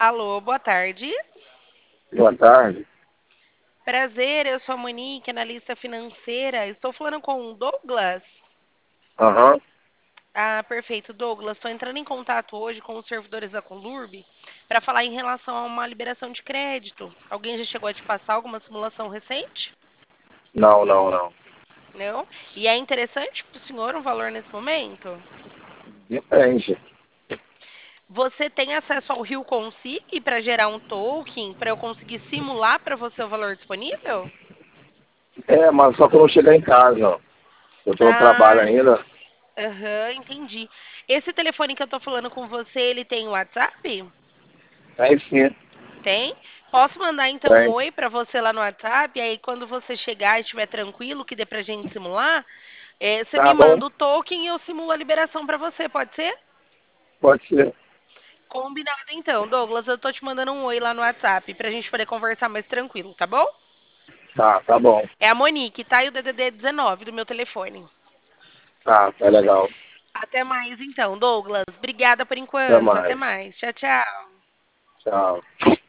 Alô, boa tarde. Boa tarde. Prazer, eu sou a Monique, analista financeira. Estou falando com o Douglas. Aham. Ah, perfeito, Douglas. Estou entrando em contato hoje com os servidores da Conlurb para falar em relação a uma liberação de crédito. Alguém já chegou a te passar alguma simulação recente? Não, não, não. Não? E é interessante para o senhor um valor nesse momento? Depende. Você tem acesso ao Rio Consig para gerar um token para eu conseguir simular para você o valor disponível? Mas só quando eu chegar em casa. Eu tô no trabalho Ah, ainda. aham, entendi. Esse telefone que eu tô falando com você, ele tem WhatsApp? Aí sim, Tem? Posso mandar então um tem. oi pra você lá no WhatsApp? E aí quando você chegar e estiver tranquilo, que dê pra gente simular, você me Tá bom? manda o token e eu simulo a liberação pra você, pode ser? Pode ser. Combinado então, Douglas, eu tô te mandando um oi lá no WhatsApp pra gente poder conversar mais tranquilo, tá bom? Tá bom. É a Monique, tá? E o DDD 19 do meu telefone. Tá legal. Até mais então, Douglas. Obrigada por Até enquanto. Até mais. mais. Tchau, tchau. Tchau.